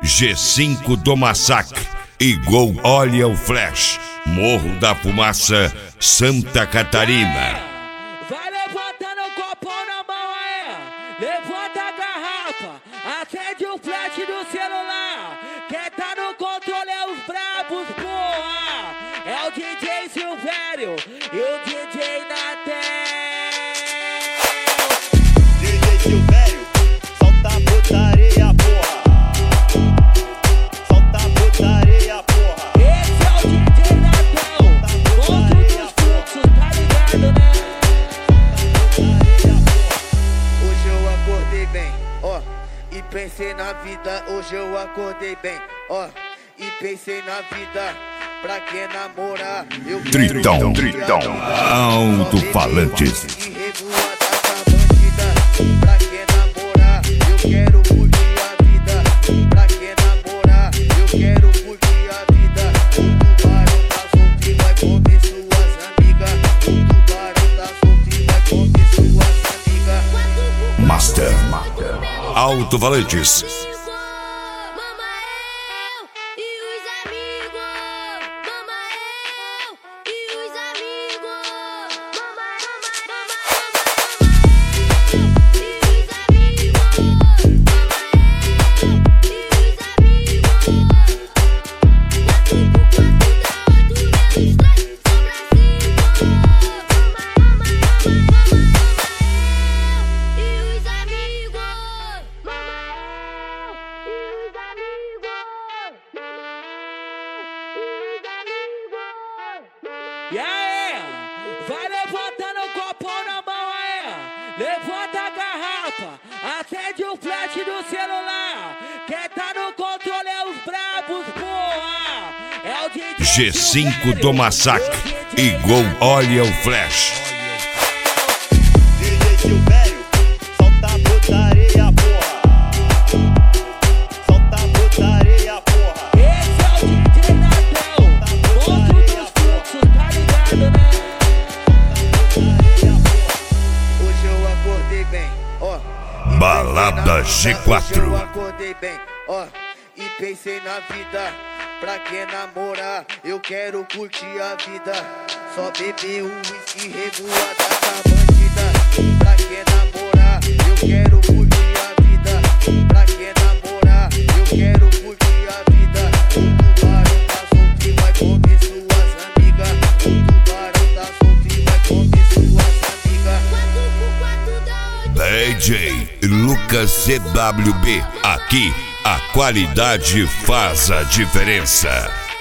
G5 do Massacre e Gol Olha o Flash, Morro da Fumaça, Santa Catarina. Vai levantando o copão na mão aí, levanta a garrafa, acende o flash do celular. Quem tá no controle é os brabos, porra. É o DJ Silvério e o DJ Natel. DJ Silvério, solta a putaria, porra. Solta a putaria, porra. Esse é o DJ Natel, monstro dos fluxos, tá ligado, né? Hoje eu acordei bem, ó, e pensei na vida. Hoje eu acordei bem, ó, e pensei na vida. Pra quem namorar, eu Tritão, alto-falantes. Pra quem namorar, eu quero curtir a vida. Pra quem namorar, eu quero curtir a vida. O tubarão tá solto e vai comer suas amigas. O tubarão tá solto e vai comer suas amigas. Master, alto-falantes. E aí, vai levantando o copão na mão aí, levanta a garrafa, acende o flash do celular. Quem tá no controle é os brabos, porra. É o DJ G5 do Massacre e Gol Olha o Flash. DJ Silvério, solta a putaria, porra. Solta a putaria, porra. Esse é o DJ Natel, monstro dos fluxos, tá ligado, né? Hoje eu acordei bem, ó. e Balada pensei na vida. G4. Hoje eu acordei bem, ó, e pensei na vida. Pra quem namorar, eu quero curtir a vida. Só beber um whisky revoada com bandida. Pra quem namorar, eu quero curtir a vida. Pra quem namorar, eu quero curtir a vida. O tubarão tá solto e vai comer suas amigas. O tubarão tá solto e vai comer suas amigas. DJ Lucas CWB, aqui a qualidade faz a diferença.